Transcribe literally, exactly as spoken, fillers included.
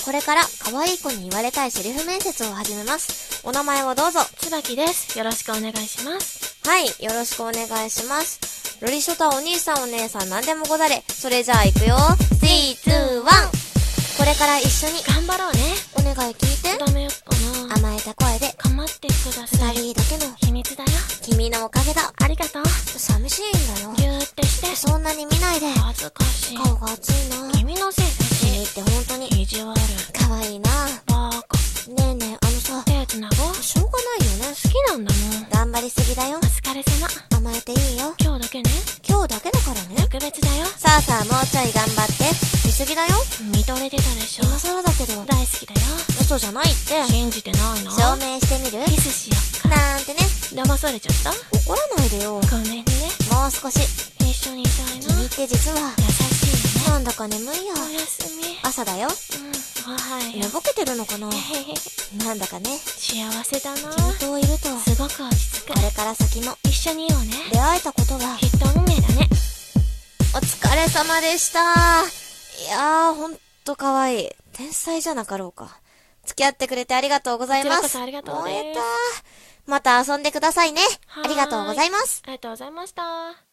これから可愛い子に言われたいセリフ面接を始めます。お名前をどうぞ。 椿です。よろしくお願いします。 はい、よろしくお願いします。ロリショタお兄さんお姉さん何でもござれ。それじゃあ行くよ。スリー、ツー、ワン。これから一緒に頑張ろうね。 お願い聞いて。 ダメよっかな。 甘えた声で構ってください。 二人だけの秘密だよ。 君のおかげだ。 ありがとう。 寂しいんだよ。 ぎゅーってして。 そんなに見ないで。 恥ずかしい。 顔が熱いな。 君のせいだし。 君って本当に意地悪。 可愛いな。 バカ。 ねえねえ、あのさ、 手つなごう。 しょうがないよね。 好きなんだもん。 頑張りすぎだよ。 お疲れ様。 甘えていいよ。 今日だけね。 今日だけだからね。 特別だよ。 さあさあ、もうちょい頑張って。見すぎだよ。 見とれてたでしょ。 今更だけど。 大好きだよ。 嘘じゃないって。 信じてないな。 証明してみる？ キスしよっか。 なんてね。 騙されちゃった？ 怒らないでよ。 ごめんね。 もう少し。 一緒にいたいな。 君って実は優しいね。 なんだか眠いよ。 おやすみ。 朝だよ。 うん、はい。 寝ぼけてるのかな。 へへへ。 なんだかね。 幸せだな。 君といるとすごく落ち着く。 これから先も一緒にいようね。 出会えたことがきっと運命だね。 お疲れ様でした。いやー、ほんと可愛い。天才じゃなかろうか。付き合ってくれてありがとうございます。 こちらこそありがとうです。 燃えた。また遊んでくださいね。 はーい。 ありがとうございます。 ありがとうございました。